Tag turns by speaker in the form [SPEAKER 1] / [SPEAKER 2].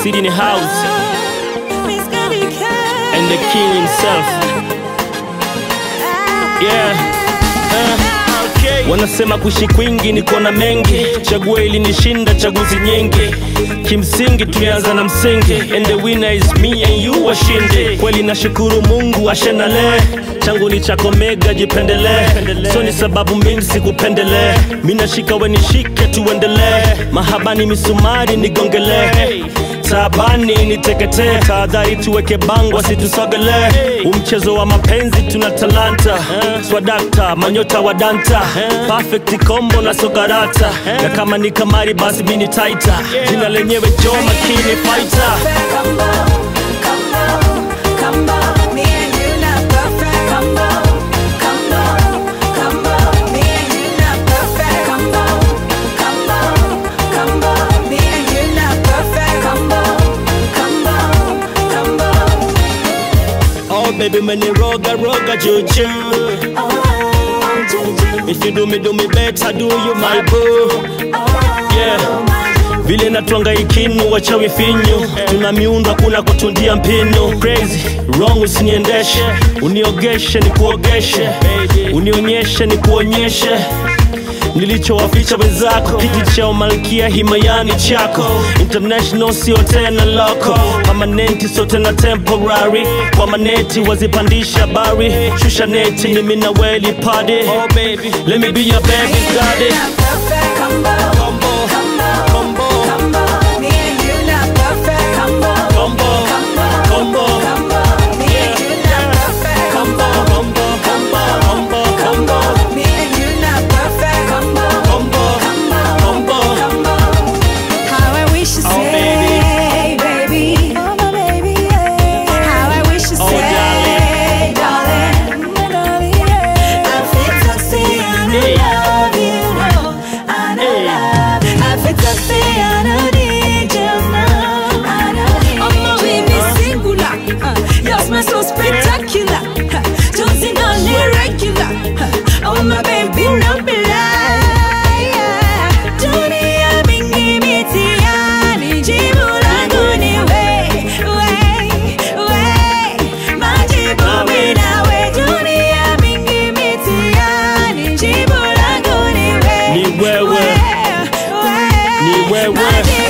[SPEAKER 1] City in the house, and the king himself. Yeah. Wanasema kuishi kwingi ni kuona mengi, chaguo ili nishinda chaguzi nyingi. Kimsingi tulianza na msingi, and the winner is me and you washinde. Kweli nashukuru Mungu ashenale, changu ni chako mega jipendele. So ni sababu mimi sikupendele, mimi nashika we nishike tuendelee. Mahabani misumari nigongele, tabani nitekete. Tahadhari tuweke bango asitusogele. Umchezo wa mapenzi tuna talanta, swadakta manyota wa danta. Perfect combo na sokarata, na kama ni kamari basi mini taita. Jina lenyewe Joe Makini fighter. Oh baby many roga juju. If you do me better, do you my boo. Yeah. Vile natwanga ikinu wachawi finyu, tuna miundo kuna kutundia mpinu. Crazy, wrong usiniendeshe, uniogeshe ni kuogeshe, unionyeshe ni kuonyeshe. Nilicho waficha wenzako, kiti cha malkia himayani chako. International sio tena local, permanenti sio tena temporary. Kwa maneti wazipandisha bari, shusha neti ni mina weli party. Oh baby, let me be your baby's daddy.
[SPEAKER 2] So spectacular, don't see no irregular. Oh my baby, no belie. Dunia mingi mitiani, jibu langu ni we. Majibu mina we. Dunia mingi mitiani, jibu langu ni we.
[SPEAKER 1] Ni wewe.